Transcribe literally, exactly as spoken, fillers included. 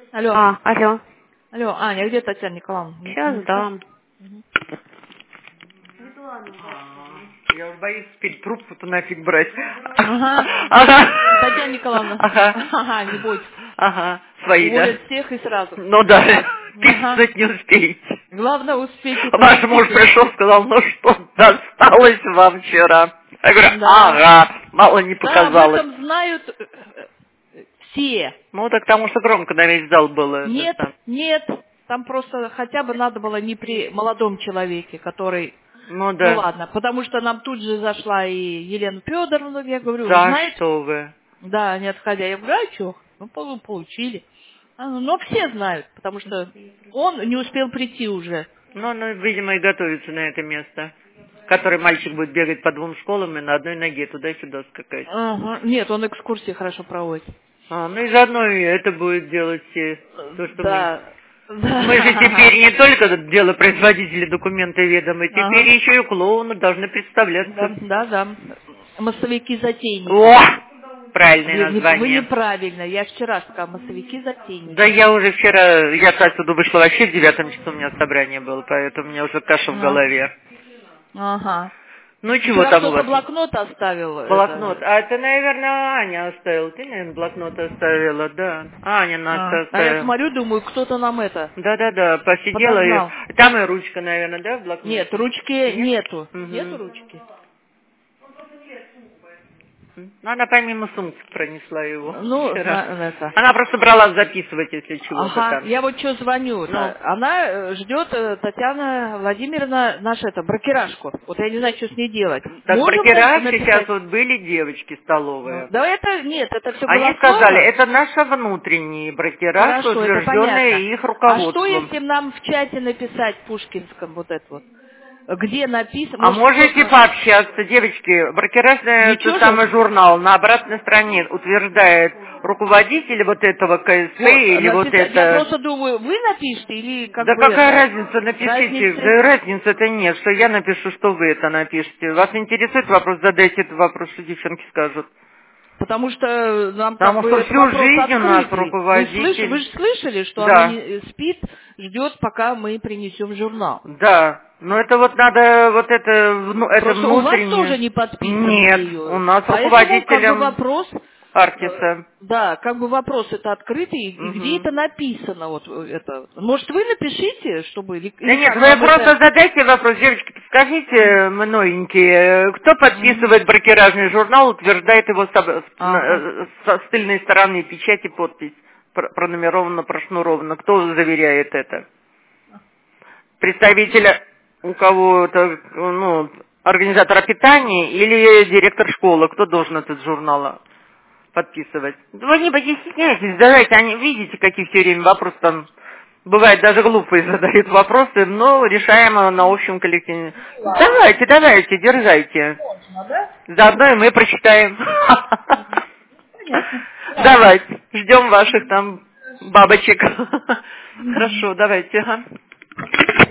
Алло. А, алло. Алло, Аня, где Татьяна Николаевна? Сейчас дам. Я уж боюсь теперь трубку-то нафиг брать. Ага. Ага. Татьяна Николаевна. Ага. Ага, не бойтесь. Ага. Свои, да? Уволят всех и сразу. Ну да. Ага. Писать не успеете. Главное успеть. Ваш муж пришел, сказал, ну что, досталось вам вчера. Я говорю, Да. ага, мало не Да, об показалось. этом знают э, э, все. Ну так потому что громко на весь зал было. это Нет, сам. нет. Там просто хотя бы надо было не при молодом человеке, который... Ну Ну да. ладно, потому что нам тут же зашла и Елена Федоровна, я говорю, вы Да знаете? что вы. Да, не отходя. Я говорю, а что? Ну, пол- получили. А, ну, но все знают, потому что он не успел прийти уже. Ну, ну, видимо, и готовится на это место. Который мальчик будет бегать по двум школам и на одной ноге туда-сюда скакать. Ага. Нет, он экскурсии хорошо проводит. А, ну и заодно и это будет делать все. То, что Да. мы... мы же теперь не только дело производители документы ведомы, теперь Ага. еще и клоуны должны представляться. Да, да, да. Массовики-затейники. О! Правильное Вы, не- название. вы неправильно. Я вчера сказала массовики-затейники. Да я уже вчера, я отсюда вышла вообще в девятом часу, у меня собрание было, поэтому у меня уже каша в А. голове. Ага. Ну чего Вчера там у кто-то вас? блокнот оставил. Блокнот. это. А это, наверное, Аня оставила. Ты, наверное, блокнот оставила, да. Аня нас А, а я оставила. смотрю, думаю, кто-то нам это Да-да-да, посидела подогнал. и... Там и ручка, наверное, да, в блокноте? Нет, ручки Нет? нету. Мгм. Нету ручки. Ну, она помимо сумки пронесла его Ну, вчера. на- это. Она просто брала записывать, если чего-то Ага, там. я вот что звоню. Ну. Она э, ждет, э, Татьяна Владимировна, наша это, бракерашку. Вот я не знаю, что с ней делать. Так Можем бракераж написать? сейчас вот были девочки Ну, столовые. да это, нет, это все Они сказали, это наша внутренний бракераж, Хорошо, это понятно. утвержденный их А руководством. что, если нам в чате написать в Пушкинском вот это вот? Где написано? А Может, можете кто-то- пообщаться, девочки. Бракераж, Ничего это же. самый журнал, на обратной стороне утверждает руководитель вот этого КСП Вот, или вот написать. Я это... просто думаю, вы напишите или как Да бы какая это? разница, напишите. Разницы? Да разницы-то нет, что я напишу, что вы это напишите. Вас интересует вопрос, задайте этот вопрос, что девчонки скажут. Потому что нам Потому как что бы этот всю вопрос жизнь у нас открытый. руководитель- Вы, слыш- вы же слышали, что Да. она не, спит, ждет, пока мы принесем журнал. Да, но это вот надо, вот это, ну, это Просто у вас внутреннее. тоже не подписано Нет, ее. у нас Поэтому как бы руководителем вопрос, Артиса. да, как бы вопрос это открытый, и Мгм. где это написано, вот это. Может, вы напишите, чтобы... или- Да или нет, как вы вам просто это- задайте вопрос, девочки, подскажите, мы новенькие, кто подписывает бракеражный журнал, утверждает его с, об- Ага. с- со с тыльной стороны печати, подпись, пр- пронумеровано, прошнуровано, кто заверяет это? Представителя у кого-то, ну, организатора питания или директор школы, кто должен этот журнал подписывать? Вы не стесняйтесь, давайте, они, видите, какие все время вопросы там, бывает даже глупые задают вопросы, но решаемо на общем коллективе. Давайте, давайте, держайте. Заодно и мы прочитаем. Давайте, ждем ваших там бабочек. Хорошо, давайте, ага.